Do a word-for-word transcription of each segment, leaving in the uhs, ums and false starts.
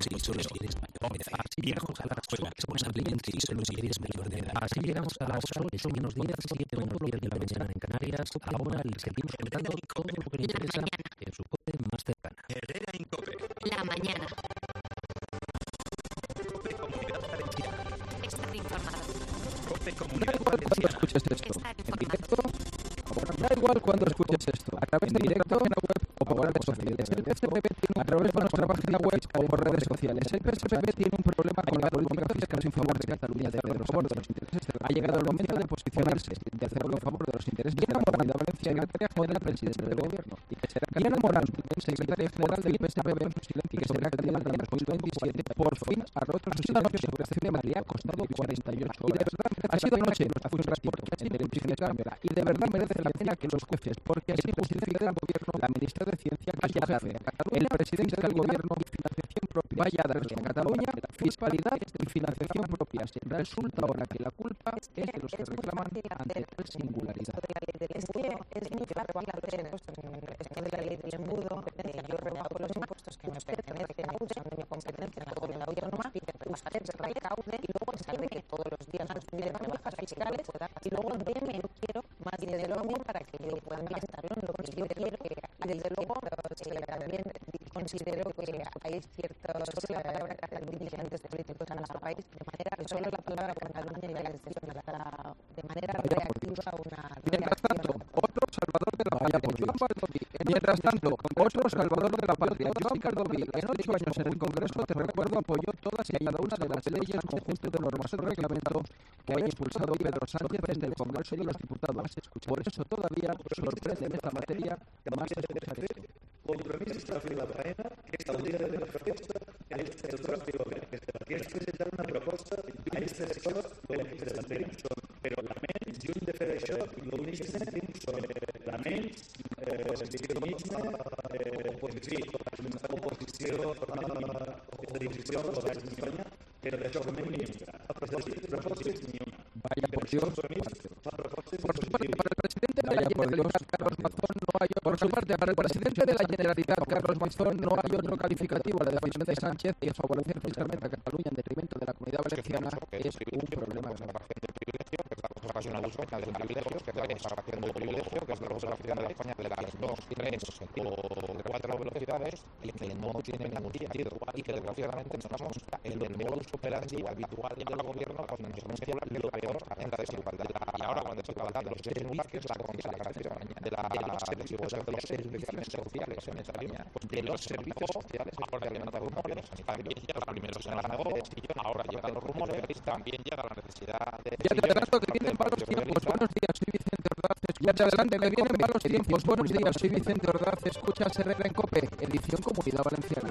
y solo si eres mayor de edad. Así llegamos a las ocho, responsablemente y solo si eres mayor de edad. Así llegamos a las ocho menos diez, siete menos diez de la mañana en Canarias. Ahora les seguimos contando todo lo que le interesa en su COPE más cercana. Herrera en COPE. La mañana. COPE Comunidad Valenciana. Estar informado. COPE Da Comunidad igual cuando Valenciana. escuches esto, Estar en informado. directo, da igual cuando escuches esto, a través de directo o por redes sociales. El P S P B tiene un problema con nuestra página web o por redes sociales. El P S P B tiene un problema con la política fiscal en favor de Cataluña, de Pedro Sánchez, de los intereses. Ha llegado el momento de posicionarse, de hacerlo en favor de los intereses de la Comunidad Valenciana, secretaria general presidente del Gobierno, y que será Diana Morán, secretaria general del P S P B, y que será candidata en dos mil veintisiete, por fin ha roto su silencio sobre este tema. Le ha costado cuarenta y ocho horas. Ha sido noche, nos hace un transporte en televisión española, y de verdad merece la pena que los jueces, porque así justifica el Gobierno, la ministra de Ciencia, vaya a darle a Cataluña, el presidente del Gobierno, financiación propia, vaya a darle a Cataluña fiscalidad y financiación propia. Resulta ahora que la culpa es de los que reclaman ante tal singularidad. Es que es muy claro hacer esto de la ley del embudo. Yo rebajo los impuestos que me pertenecen, que son de mi competencia en la comunidad autónoma, usted recaude y luego sabe que todos los días nos piden rebajas fiscales y luego deme quiero más dinero a mí para que yo pueda gastarlo en lo que yo quiero. Y desde luego también considero que hay ciertos dirigentes políticos en nuestro país de manera que solo la palabra Cataluña ya les desplazará de manera reactiva una Mientras tanto, otro salvador de la patria, Joan Baldoví. Mientras tanto, otro salvador de la patria, Joan Baldoví, en ocho años en el Congreso, te recuerdo, apoyó todas y cada una de las leyes, conjunto de normas del reglamento que haya impulsado Pedro Sánchez desde el Congreso de los Diputados. Por eso todavía sorprende en esta materia más escuchar esto. Compromisos per fer la faena, que és el dia de la festa, que és el propi govern, que és presentar una proposta a aquestes coses com que presenten. Però laments, lluny de fer això, l'únic que sentim són laments, victimisme, oposició, oposició, oposició al govern d'Espanya, però d'això com ni una. Propostes ni una. Vaya por Dios. Por su parte, para el presidente de la Generalitat, Carlos Mazón, no hay por su parte, para el presidente de la Generalitat, Carlos Mazón, no hay otro calificativo a la decisión de Sánchez y favorecer fiscalmente a Cataluña en detrimento de la Comunidad Valenciana es un problema grave. Es una búsqueda de un privilegio, que es la separación del privilegio, que es la separación de la España de las dos, tres o cuatro velocidades, y que no tiene ningún sentido. Y que desgraciadamente nos vamos el modus operandi habitual del gobierno cuando nos anuncia lo peor en la desigualdad. Y ahora cuando se trata de los servicios, que es la consagración de la desigualdad de los servicios sociales en esta línea, de los servicios sociales, ahora llegan los rumores, también ya primero se las negó, ahora llegan los rumores, también llega la necesidad de... Ya te adelanto que vienen malos tiempos. Buenos días, soy Vicente Ordaz. Ya te adelanto que vienen malos tiempos. Buenos días, soy Vicente Ordaz. Escuchas Herrera en COPE, edición Comunidad Valenciana.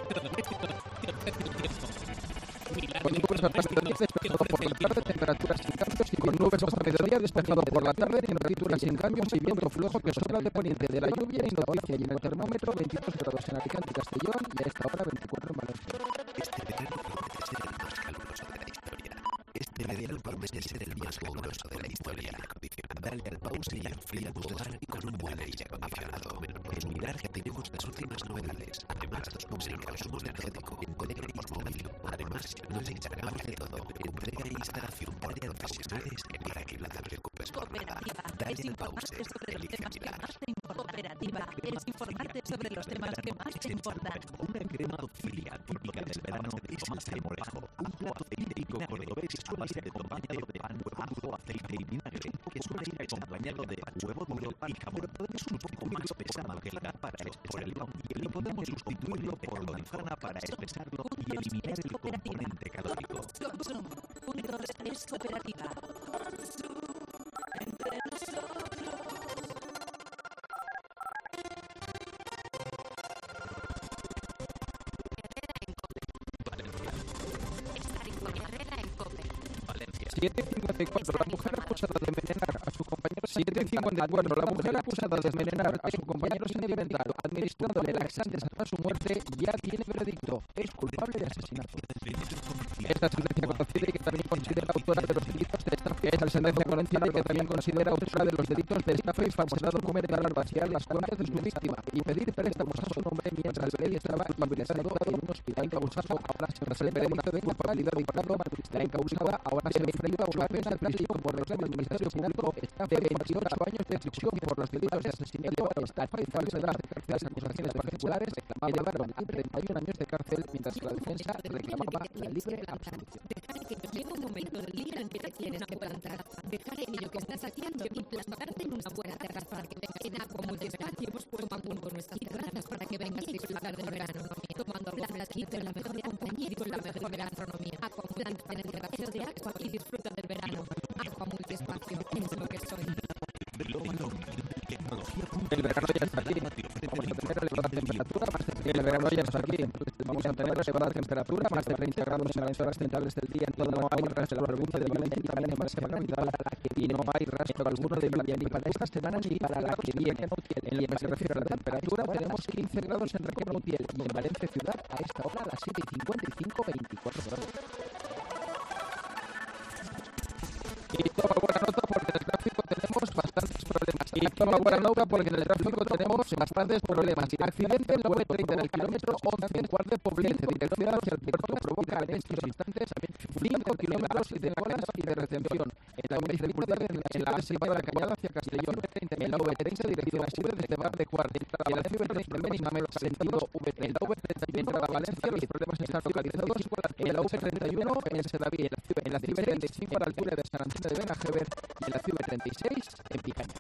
Con nubes hasta mediodía despejado por la tarde, temperaturas sin cambios, y con nubes hasta mediodía despejado por la tarde, temperaturas sin cambios y viento flojo que sopla de poniente. De la lluvia y noticia, y en el termómetro veintidós grados en Alicante y Castellón, y a esta hora veinticuatro en Valencia. Este verano promete ser el más caluroso de la historia. Este verano promete ser el más caluroso de la historia. Dale al pause y enfría tu hogar con un buen aire acondicionado. En Mirage tenemos las últimas novedades. Además, nos el consumo energético, entrega y móvil. Además, nos encargamos de todo. Entrega e instalación por profesionales para que no te preocupes por nada. Dale al pause. Elige Mirage. Cooperativa es informarte sobre los temas que más te importan. Una crema auxilia típica del verano es el salmorejo, un plato típico cordobés que suele ser acompañado de pan, huevo, aceite y vinagre, que suele ir acompañado de huevo duro y jamón. Es un poco más pesado que el gas para espesarlo y podemos sustituirlo por manzana para espesarlo y eliminar el componente calórico. Consum. Puntos es cooperativa. Entre nosotros. siete cincuenta y cuatro. La mujer acusada de envenenar a su compañero siete cincuenta y cuatro. La mujer acusada de envenenar a su compañero sentimental administrándole laxantes hasta su muerte ya tiene veredicto. Es culpable de asesinato. Esta sentencia conocida y que también considera autora de los delitos de estafa es al sentencia conocida que también considera autora de los delitos de estafa y falsedad documental al vaciar las cuentas de su víctima y pedir préstamos a su nombre mientras él estaba culpabilizado en un hospital causado. Ahora se tras el veredicto de culpabilidad dictado, la encausada ahora se enfrenta a una pena de prisión por los del Ministerio Público de veintiocho años de prisión por los delitos de asesinato, estafa y falsedad. Las acusaciones particulares elevaron a treinta y un años de cárcel, mientras que la defensa reclamaba la libre absolución. Dejar que nos llegue un momento del día en que te tienes que plantar. Dejar aquello que estás haciendo y plantarte en una buena terraza. En Aqua Multiespacio hemos puesto a punto nuestras terrazas para que vengas a disfrutar del verano. Tomando planas quince en la mejor compañía y con la mejor gastronomía. Aqua Multiespacio en el terrazo de Aqua y disfruta del verano. Aqua Multiespacio es lo que soy. El verano ya está aquí. Vamos a tener elevada temperatura, más de el verano ya está aquí. Vamos a tener elevada temperatura, más de treinta grados en las horas centrales del día en todo no hay rastro de la provincia de Valencia y también en Barcelona capital, y no hay rastro alguno de lluvia ni para esta semana ni para la que viene. En lo que se refiere a la temperatura, tenemos quince grados en Requena Utiel y en Valencia ciudad a esta hora a las siete y cincuenta y cinco, veinticuatro grados. Y toma buena nota porque en el tráfico tenemos bastantes problemas. Y toma buena nota porque en el tráfico tenemos bastantes problemas. Accidente en la U E treinta en el kilómetro once en Guard de Poblet, dirección hacia el Picot, provoca en estos instantes cinco kilómetros de colas y de retención. En la U E treinta en la A seis de la Cañada hacia Castellón. En la U E treinta dirección a Sire desde Bar de Cuart. En la C V treinta en Benimamel, sentido V treinta. En la U E treinta y uno entrada a Valencia, los problemas están localizados. En la U E treinta y uno en Sedaví. En la C V treinta y cinco a la altura de San Antonio de Benajever y en la C V treinta y seis en Picaña.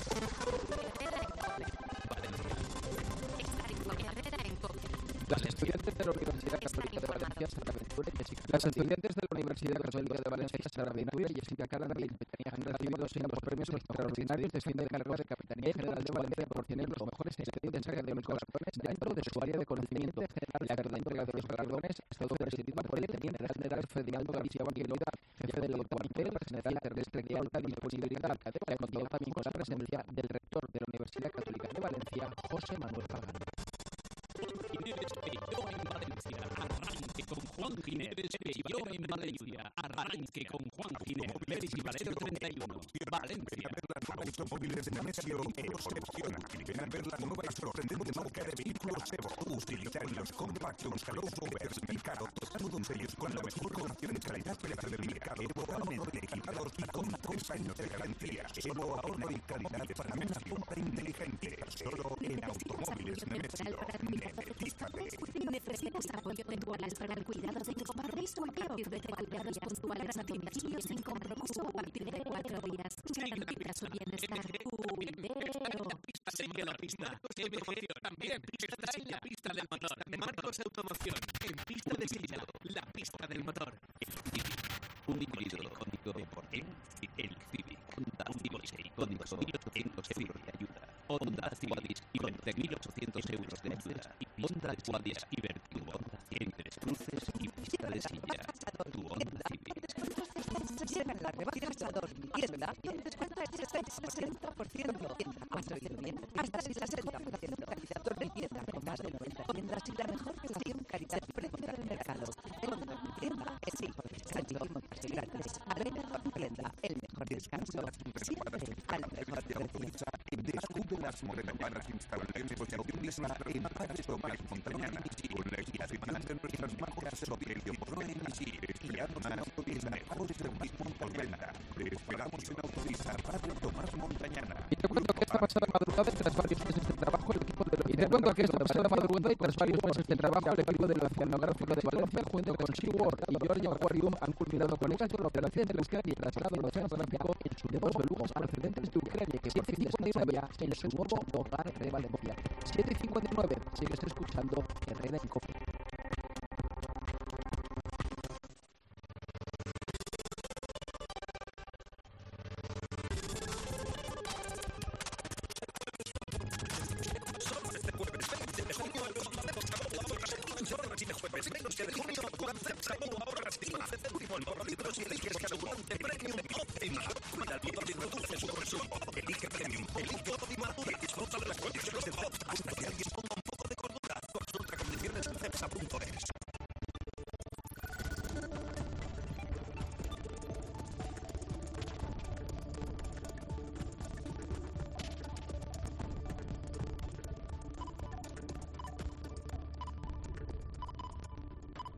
Las estudiantes de la Universidad Católica de Valencia, Sara Ventura y Jessica Las estudiantes de la Universidad Católica de Valencia, Sara Ventura y Jessica Calandín han recibido sendos premios extraordinarios de fin de carrera de Capitanía General de Valencia por tener los mejores expedientes académicos dentro de su área de conocimiento. El acto de entrega de los galardones está presidido por el teniente general Ferdinando Galicia Banquilloda, jefe del cuartel general terrestre de alta disponibilidad. La contó también con la presencia del rector de la Universidad Católica de Valencia, José Manuel Pagano. Arranque con Juan Ginés, Peugeot en Valencia. Arranque con Juan Ginés, Peugeot Valero treinta y uno, Valencia. Los automóviles de Nemesio Evoluciona. Ven ver la nueva y sorprendente marca de vehículos Evo. Utilitarios, compactos, crossovers, picarotos, todos ellos con la mejor combinación de calidad-precio del mercado. Totalmente equipados y con tres años de garantía. Evo ahorro y calidad para una compra inteligente. Solo en automóviles Nemesio. ¿Necesitas apoyo temporal para el cuidado de tus padres o ofrece cuidados puntuales a domicilio sin compromiso a partir de cuatro días? Garantiza su bienestar. Cuideo. Sigue la pista. Emoción también. Está en la pista del motor. Marcos Automoción. En pista de silla. La pista del motor. El Civic. Un híbrido código deportivo. El Civic. Honda Civic. Con dos mil ochocientos euros de ayuda. Honda Civic. Y veinte mil ochocientos euros de ayuda. Honda Civic y Vertigo. En tres cruces y pista de silla. Tu Honda Civic. Llegan las rebajas a dos mil tienda y el descuento es hasta sesenta por ciento. Hasta hasta sesenta por ciento. Calidad de tienda con más de noventa tiendas y la mejor relación calidad-precio del mercado. En tienda es sí. Santiago Gratis. Arena con tienda. El mejor descanso. Siempre al mejor precio. Descubre las modernas instalaciones de automovilismo en Padre Tomás Montañana con la exposición de nuestras marcas Opelio Pro en Isil. Guiados en autopista mejores de turismo por venta. Te esperamos en autopista Padre Tomás Montañana. Y te cuento que esta pasada madrugada y tras varios meses de trabajo el equipo de los... Y te cuento que esta pasada madrugada y tras varios meses de trabajo el equipo del Oceanográfico de Valencia junto con SeaWorld y Georgia Aquarium han culminado con éxito la operación de rescate y traslado del oceanográfico en sus nuevos belugas procedentes de Ucrania que por fin descansan ya en su nuevo hogar de Valencia. siete y cincuenta y nueve, sigues escuchando Herrera en Cope.